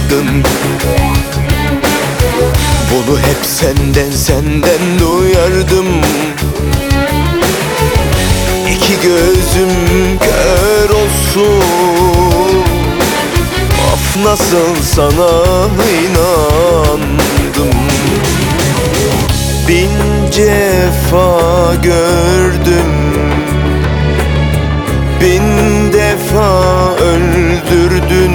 yardın. Bunu hep senden duyardım. İki gözüm kör olsun, of nasıl sana inandım. Bin cefa gördüm, bin defa öldürdün.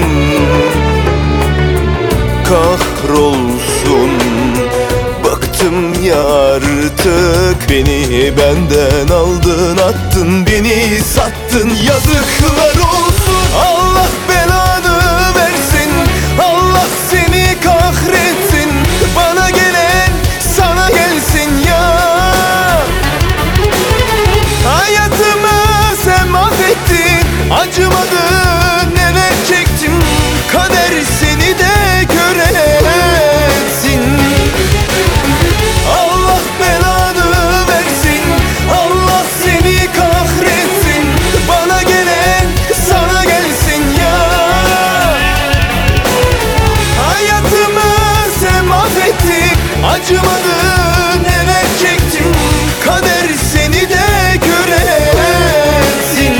Kahrolsun, bıktım ya artık. Beni benden aldın, attın, beni sattın. Yazıklar olsun, Allah belanı versin, Allah seni kahretsin. Bana gelen sana gelsin ya. Hayatımı sen mahvettin, acımadın, neler çektim. Kader seni de göresin. Allah belanı versin, Allah seni kahretsin. Bana gelen sana gelsin ya. Hayatımı sen mahvettin, acımadın, neler çektim. Kader seni de göresin.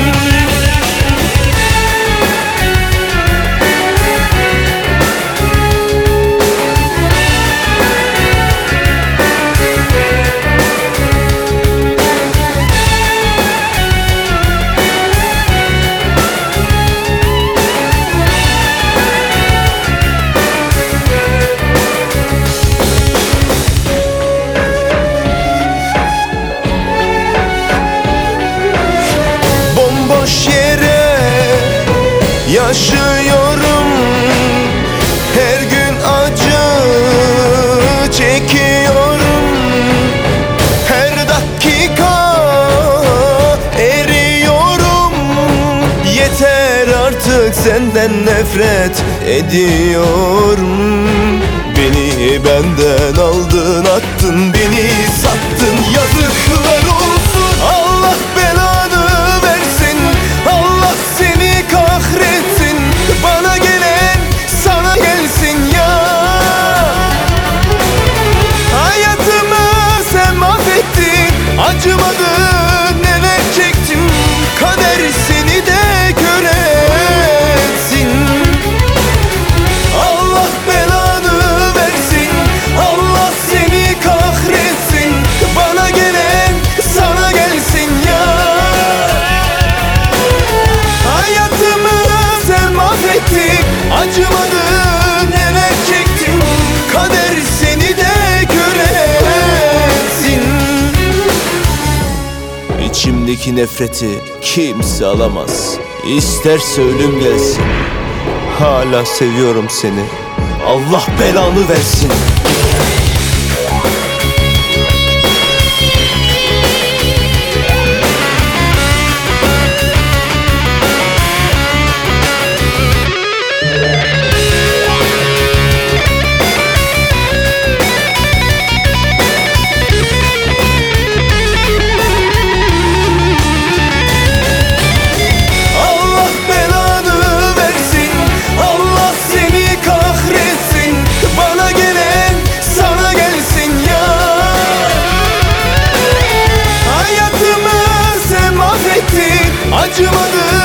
Boş yere yaşıyorum, her gün acı çekiyorum. Her dakika eriyorum. Yeter artık, senden nefret ediyorum. Beni benden aldın, attın, beni sattın. Yazıklar olsun, Allah belanı versin, Allah seni kahretsin. Bana gelen sana gelsin ya. Hayatımı sen mahvettin, acımadın, neler çektim. Kader seni de göresin. Allah belanı versin, Allah seni kahretsin. Bana gelen sana gelsin ya. Hayatımı sen mahvettin, acımadın, neler çektim. Kader seni de göresin. İçimdeki nefreti kimse alamaz, İsterse ölüm gelsin. Hala seviyorum seni, Allah belanı versin. Acımadı.